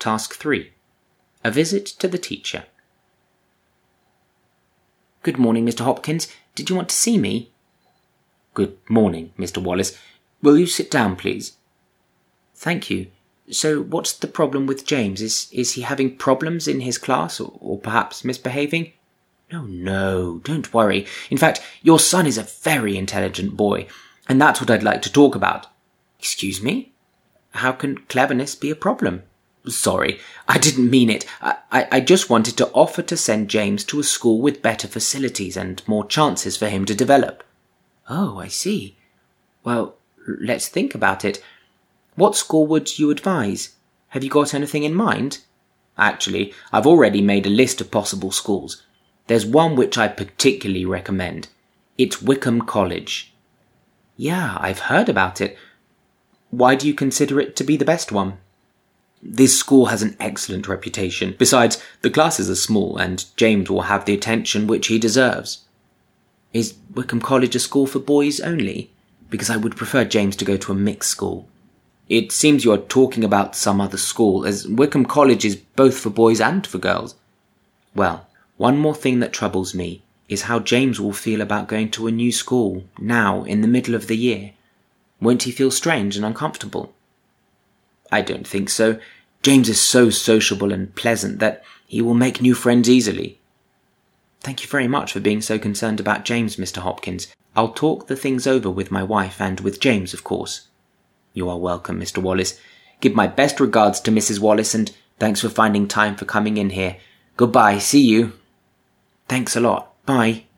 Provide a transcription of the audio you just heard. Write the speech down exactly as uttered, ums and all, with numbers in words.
Task three. A visit to the teacher. Good morning, Mister Hopkins. Did you want to see me? Good morning, Mister Wallace. Will you sit down, please? Thank you. So what's the problem with James? Is is he having problems in his class, or, or perhaps misbehaving? No, no, don't worry. In fact, your son is a very intelligent boy, and that's what I'd like to talk about. Excuse me? How can cleverness be a problem? Sorry, I didn't mean it. I, I, I just wanted to offer to send James to a school with better facilities and more chances for him to develop. Oh, I see. Well, let's think about it. What school would you advise? Have you got anything in mind? Actually, I've already made a list of possible schools. There's one which I particularly recommend. It's Wickham College. Yeah, I've heard about it. Why do you consider it to be the best one? This school has an excellent reputation. Besides, the classes are small and James will have the attention which he deserves. Is Wickham College a school for boys only? Because I would prefer James to go to a mixed school. It seems you are talking about some other school, as Wickham College is both for boys and for girls. Well, one more thing that troubles me is how James will feel about going to a new school, now, in the middle of the year. Won't he feel strange and uncomfortable? I don't think so. James is so sociable and pleasant that he will make new friends easily. Thank you very much for being so concerned about James, Mister Hopkins. I'll talk the things over with my wife and with James, of course. You are welcome, Mister Wallace. Give my best regards to Missus Wallace, and thanks for finding time for coming in here. Goodbye, see you. Thanks a lot. Bye.